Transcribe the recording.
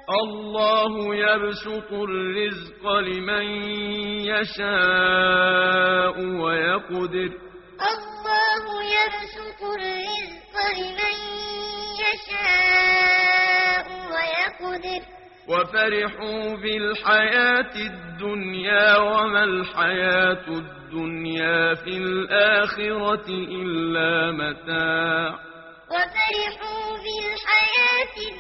الله يبسط الرزق لمن يشاء ويقدر. الله يبسط الرزق لمن يشاء ويقدر. وفرحوا بالحياة الدنيا وما الحياة الدنيا في الآخرة إلا متاع. وفرحوا بالحياة